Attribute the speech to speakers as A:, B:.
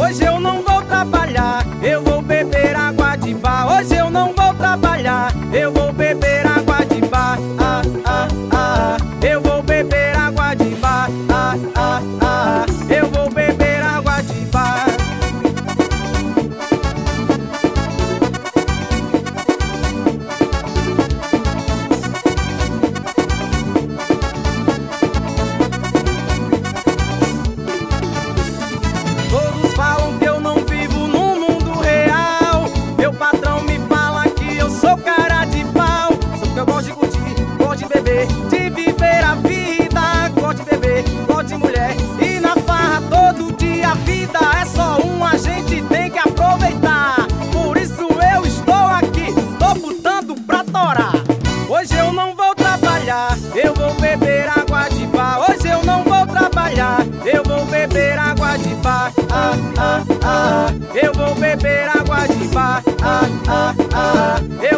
A: Hoje eu não vou trabalhar, eu vou beber água de bar. Hoje eu não vou trabalhar, eu vou beber água de bar. Eu vou beber água de bar. Eu vou beber água de bar. Todos falam que eu não vivo no mundo real. Meu patrão me fala que eu sou cara de pau. Só que eu gosto de curtir, gosto de beber, de viver a vida. Gosto de beber, gosto de mulher e na farra todo dia. A vida é só uma, a gente tem que aproveitar. Por isso eu estou aqui, tô botando pra torar. Hoje eu não vou trabalhar, eu vou beber água de bar. Hoje eu não vou trabalhar, eu vou beber água de bar. Eu vou beber água de bar. Eu